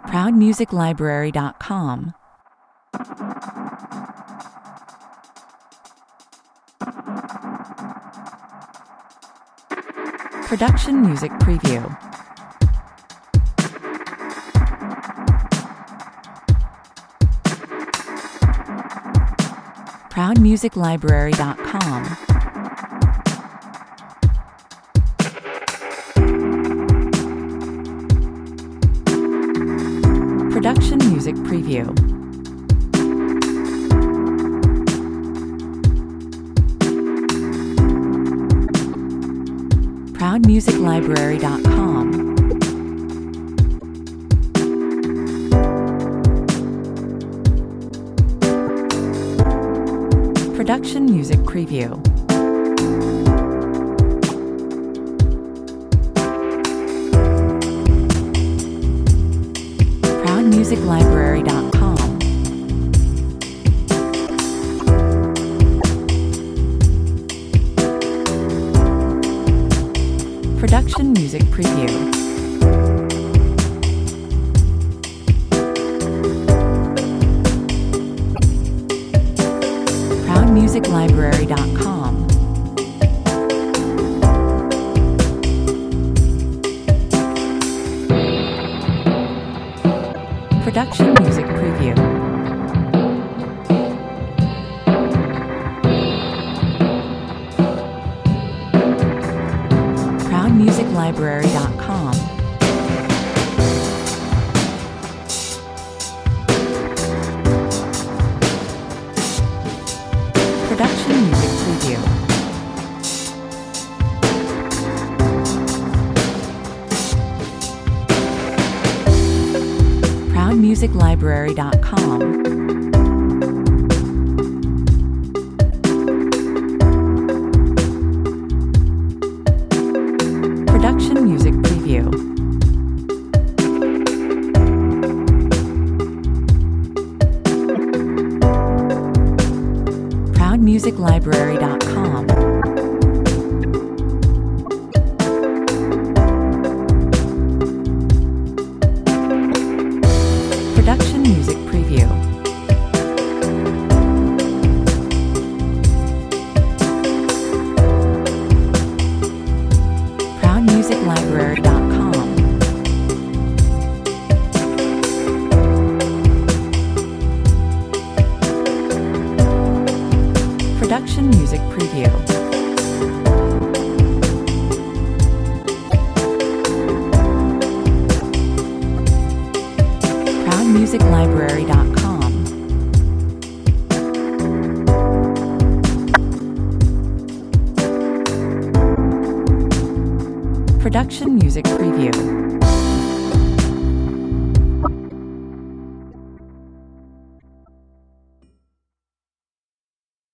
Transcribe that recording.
ProudMusicLibrary.com. Production Music Preview. ProudMusicLibrary.com. Production Music Preview. ProudMusicLibrary.com. Production Music Preview. ProudMusicLibrary.com. Production Music Preview. ProudMusicLibrary.com. Production Music Preview. ProudMusicLibrary.com. Production Music Preview. ProudMusicLibrary.com. Production Music Preview. ProudMusicLibrary.com. Production Music Preview. ProudMusicLibrary.com. Production Music Preview. ProudMusicLibrary.com. Production Music Preview.